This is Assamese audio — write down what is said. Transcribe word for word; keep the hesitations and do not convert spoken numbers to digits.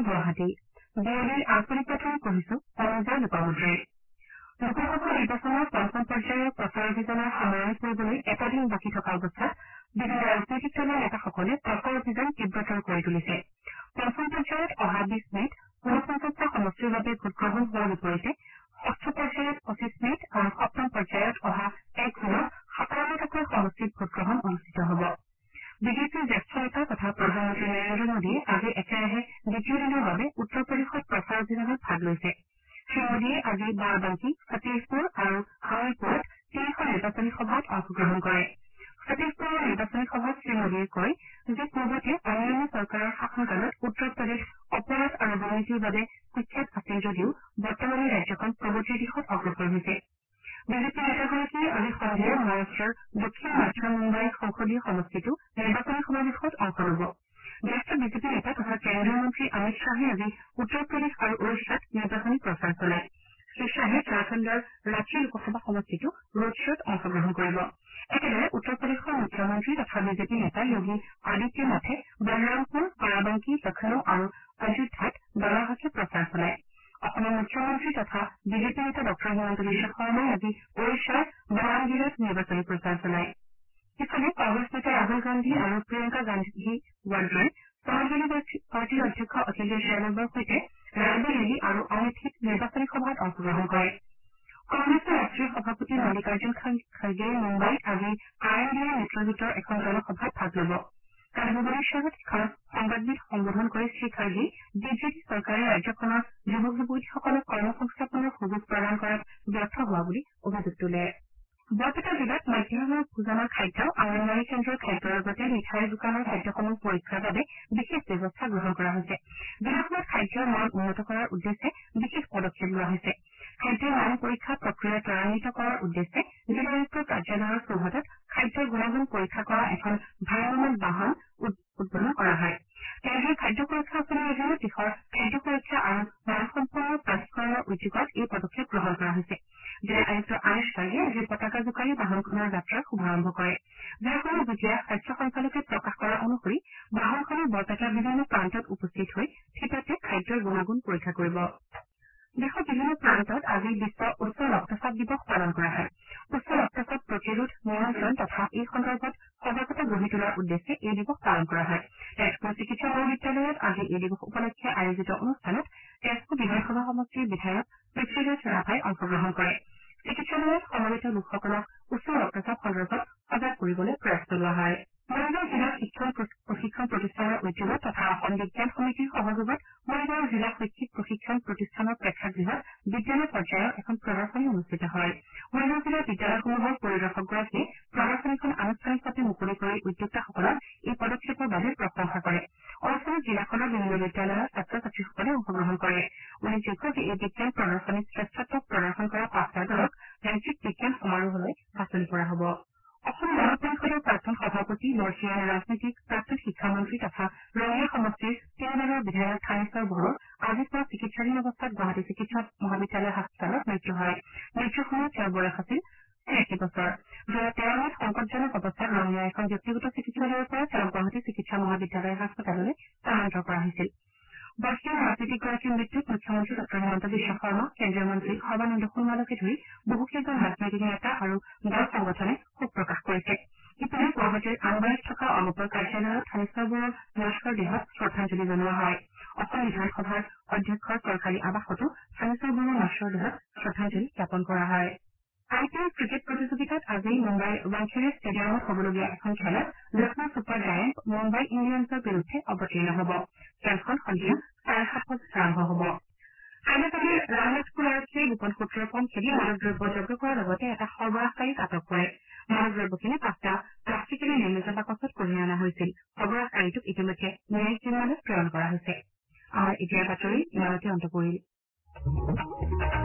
গুৱাহাটী বিয়লিৰ আঞ্চলিক বাতৰি পঢ়িছো অনুজয় লোপামুদ্ৰাই লোকসভা নিৰ্বাচনৰ পঞ্চম পৰ্যায়ৰ প্ৰচাৰ অভিযানৰ সামৰণি পৰিবলৈ এটা দিন বাকী থকা অৱস্থাত বিভিন্ন ৰাজনৈতিক দলৰ নেতাসকলে প্ৰচাৰ অভিযান তীব্ৰতৰ কৰি তুলিছে। পঞ্চম পৰ্যায়ত অহা বিশ মেত ঊনপঞ্চাছটা সমষ্টিৰ বাবে ভোটগ্ৰহণ হোৱাৰ বিপৰীতে ষষ্ঠ পৰ্যায়ত পঁচিছ মেত আৰু সপ্তম পৰ্যায়ত অহা এক জুনত সাতাৱন্নটাকৈ সমষ্টিত ভোটগ্ৰহণ অনুষ্ঠিত হ'ব। বিজেপিৰ জ্যেষ্ঠ নেতা তথা প্ৰধানমন্ত্ৰী নৰেন্দ্ৰ মোদীয়ে আজি একেৰাহে দ্বিতীয় দিনৰ বাবে উত্তৰ প্ৰদেশত প্ৰচাৰ অভিযানত ভাগ লৈছে। শ্ৰীমোদীয়ে আজি বাৰাবাংকী ফতেহপুৰ আৰু হামিৰপুৰত তিনিখন নিৰ্বাচনী সভাত অংশগ্ৰহণ কৰে। ফতেহপুৰৰ নিৰ্বাচনী সভাত শ্ৰীমোদীয়ে কয় যে পূৰ্বতে অন্যান্য চৰকাৰৰ শাসনকালত উত্তৰ প্ৰদেশ অপৰাধ আৰু দুৰ্নীতিৰ বাবে কুখ্যাত আছিল যদিও বৰ্তমানে ৰাজ্যখন প্ৰগতিৰ দিশত অগ্ৰসৰ হৈছে। বিজেপি নেতাগৰাকীয়ে আজি সন্ধিয়া মহাৰাষ্ট্ৰৰ দক্ষিণ মধ্য মুম্বাই সংসদীয় সমষ্টিতো নিৰ্বাচনী সমাৱেশত অংশ ল'ব। জ্যেষ্ঠ বিজেপি নেতা তথা কেন্দ্ৰীয় মন্ত্ৰী অমিত শ্বাহে আজি উত্তৰ প্ৰদেশ আৰু ওড়িশাত নিৰ্বাচনী প্ৰচাৰ চলায়। শ্ৰীশ্বাহে ঝাৰখণ্ডৰ ৰাঁচী লোকসভা সমষ্টিতো ৰোড শ্বত অংশগ্ৰহণ কৰিব। একেদৰে উত্তৰ প্ৰদেশৰ মুখ্যমন্ত্ৰী তথা বিজেপি নেতা যোগী আদিত্য নাথে বলৰামপুৰ বাৰাবাংকী লক্ষ্ণৌ আৰু অযোধ্যাত দলৰ হকে প্ৰচাৰ চলায়। অসমৰ মুখ্যমন্ত্ৰী তথা বিজেপি নেতা ডঃ হিমন্ত বিশ্ব শৰ্মাই আজি ওড়িশাৰ বলাংগীৰত নিৰ্বাচনী প্ৰচাৰ চলায়। ইফালে কংগ্ৰেছ নেতা ৰাহুল গান্ধী আৰু প্ৰিয়ংকা গান্ধী ৱাদ্ৰাই সমাজবাদী পাৰ্টীৰ অধ্যক্ষ অখিলেশ যাদৱৰ সৈতে ৰায়বেৰেলী আৰু অমেথিত নিৰ্বাচনী সভাত অংশগ্ৰহণ কৰে। কংগ্ৰেছৰ ৰাষ্ট্ৰীয় সভাপতি মল্লিকাৰ্জুন খাৰ্গে মুম্বাইত আজি আৰ এন ডিৰ মিত্ৰজোঁটৰ এখন জনসভাত ভাগ ল'ব। কালি ভুৱনেশ্বৰত এখন সংবাদমেল সম্বোধন কৰি শ্ৰীখাৰ্গেই বিজেপি চৰকাৰে ৰাজ্যখনৰ যুৱক যুৱতীসকলক কৰ্মসংস্থাপনৰ সুযোগ প্ৰদান কৰাত ব্যৰ্থ হোৱা বুলি অভিযোগ তোলে। বৰপেটা জিলাত মধ্যাহ্ন ভোজনৰ খাদ্য অংগনৱাড়ী কেন্দ্ৰৰ খাদ্যৰ লগতে মিঠাইৰ দোকানৰ খাদ্যসমূহ পৰীক্ষাৰ বাবে বিশেষ ব্যৱস্থা গ্ৰহণ কৰা হৈছে। জিলাখনত খাদ্যৰ মান উন্নত কৰাৰ উদ্দেশ্যে বিশেষ পদক্ষেপ লোৱা হৈছে। খাদ্যৰ মান পৰীক্ষা প্ৰক্ৰিয়া ত্বৰান্বিত কৰাৰ উদ্দেশ্যে জিলায়ুক্তৰ কাৰ্যালয়ৰ চৌহদত খাদ্যৰ গুণাগুণ পৰীক্ষা কৰা এখন ভ্ৰাম্যমাণ বাহন উদ্বোধন কৰা হয়। কেন্দ্ৰীয় খাদ্য সুৰক্ষা আঁচনিৰ অধীনত দেশৰ খাদ্য সুৰক্ষা আৰু মানসম্পন্ন প্ৰাধিকৰণৰ উদ্যোগত এই পদক্ষেপ গ্ৰহণ কৰা হৈছে। জিলা আয়ুক্ত আয়েশ গাৰ্গে আজি পতাকা জোকাৰি বাহনখনৰ যাত্ৰাৰ শুভাৰম্ভ কৰে। জিলাখনৰ যুটীয়া স্বাস্থ্য সঞ্চালকে প্ৰকাশ কৰা অনুসৰি বাহনখনে বৰপেটাৰ বিভিন্ন প্ৰান্তত উপস্থিত হৈ থিতাতে খাদ্যৰ গুণাগুণ পৰীক্ষা কৰিব। দেশৰ বিভিন্ন প্ৰান্তত আজি বিশ্ব উচ্চ ৰক্তচাপ দিৱস পালন কৰা হয়। উচ্চ ৰক্তচাপ প্ৰতিৰোধ নিয়ন্ত্ৰণ তথা এই সন্দৰ্ভত সজাগতা গঢ়ি তোলাৰ উদ্দেশ্যে এই দিৱস পালন কৰা হয়। তেজপুৰ চিকিৎসা মহাবিদ্যালয়ত আজি এই দিৱস উপলক্ষে আয়োজিত অনুষ্ঠানত তেজপুৰ বিধানসভা সমষ্টিৰ বিধায়ক পৃথ্বীৰাজ ৰাভাই অংশগ্ৰহণ কৰে। চিকিৎসালয়ত সমবেত লোকসকলক উচ্চ ৰক্তচাপ সন্দৰ্ভত সজাগ কৰিবলৈ প্ৰয়াস চলোৱা হয়। মৰিগাঁও জিলা শিক্ষণ প্ৰশিক্ষণ প্ৰতিষ্ঠানৰ উদ্যোগত তথা অসম বিজ্ঞান সমিতিৰ সহযোগত মৰিগাঁও জিলা শৈক্ষিক প্ৰশিক্ষণ প্ৰতিষ্ঠানৰ প্ৰেক্ষাগৃহত বিদ্যালয় পৰ্যায়ৰ এখন প্ৰদৰ্শনী অনুষ্ঠিত হয়। মৰিগাঁও জিলাৰ বিদ্যালয়সমূহৰ পৰিদৰ্শকগৰাকীয়ে প্ৰদৰ্শনীখন আনুষ্ঠানিকভাৱে মুকলি কৰি উদ্যোক্তাসকলক এই পদক্ষেপৰ বাবে প্ৰশংসা কৰে। অনুষ্ঠানত জিলাখনৰ বিভিন্ন বিদ্যালয়ৰ ছাত্ৰ ছাত্ৰীসকলে অংশগ্ৰহণ কৰে। উল্লেখযোগ্য যে এই বিজ্ঞান প্ৰদৰ্শনীত শ্ৰেষ্ঠত্ব প্ৰদৰ্শন কৰা পাঁচটা দলক ৰাজ্যিক বিজ্ঞান সমাৰোহলৈ বাছনি কৰা হ'ব। অসম গণ পৰিষদৰ প্ৰাক্তন সভাপতি বৰ্ষীয়ান ৰাজনীতিক প্ৰাক্তন শিক্ষামন্ত্ৰী তথা ৰঙিয়া সমষ্টিৰ তিনিবাৰৰ বিধায়ক থানেশ্বৰ বড়োৰ আজিৰ পৰা চিকিৎসাধীন অৱস্থাত গুৱাহাটী চিকিৎসা মহাবিদ্যালয় হাস্পতালত মৃত্যু হয়। মৃত্যুৰ সময়ত তেওঁৰ বয়স আছিল ছিয়াশী বছৰ। যোৱা তেৰ মেত সংকটজনক অৱস্থাত ৰঙিয়া এখন ব্যক্তিগত চিকিৎসালয়ৰ পৰা তেওঁক গুৱাহাটী চিকিৎসা মহাবিদ্যালয় হাস্পতাললৈ স্থানান্তৰ কৰা হৈছিল। বৰ্ষীয়ান ৰাজনীতিকগৰাকীৰ মৃত্যুত মুখ্যমন্ত্ৰী ডঃ হিমন্ত বিশ্ব শৰ্মা কেন্দ্ৰীয় মন্ত্ৰী সৰ্বানন্দ সোণোৱালকে ধৰি বহুকেইজন ৰাজনৈতিক নেতা আৰু দল সংগঠনে শোক প্ৰকাশ কৰিছে। ইপিনে গুৱাহাটীৰ আমবাৰীত থকা অলপৰ কাৰ্যালয়ত থানেশ্বৰ বড়োৰ নশ্বৰ দেহত শ্ৰদ্ধাঞ্জলি জনোৱা হয়। অসম বিধানসভাৰ অধ্যক্ষৰ চৰকাৰী আৱাসতো থানেশ্বৰ বড়োৰ নশ্বৰ দেহত শ্ৰদ্ধাঞ্জলি জ্ঞাপন কৰা হয়। আই পি এল ক্ৰিকেট প্ৰতিযোগিতাত আজি মুম্বাইৰ ৱাংখেড়ে ষ্টেডিয়ামত হ'বলগীয়া এখন খেলত লক্ষ্ণৌ ছুপাৰ জায়েণ্ট মুম্বাই ইণ্ডিয়ানছৰ বিৰুদ্ধে অৱতীৰ্ণ হ'ব। খেলখন সন্ধিয়া চাৰে সাত বজাত আৰম্ভ হ'ব। হাইলাকান্দিৰ ৰামনাথপুৰ আৰক্ষীয়ে গোপন সূত্ৰৰ পম খেদি মাদক দ্ৰব্য জব্দ কৰাৰ লগতে এটা সৰবৰাহকাৰীক আটক কৰে। মাদক দ্ৰব্যখিনি পাঁচটা প্লাষ্টিকেৰে নিৰ্মিত বাকচত কঢ়িয়াই অনা হৈছিল। সৰবৰাহকাৰীটোক ইতিমধ্যে ন্যায়িক জিম্মালৈ প্ৰেৰণ কৰা হৈছে। আমাৰ এতিয়াৰ বাতৰি ইমানতে অন্ত পৰিল।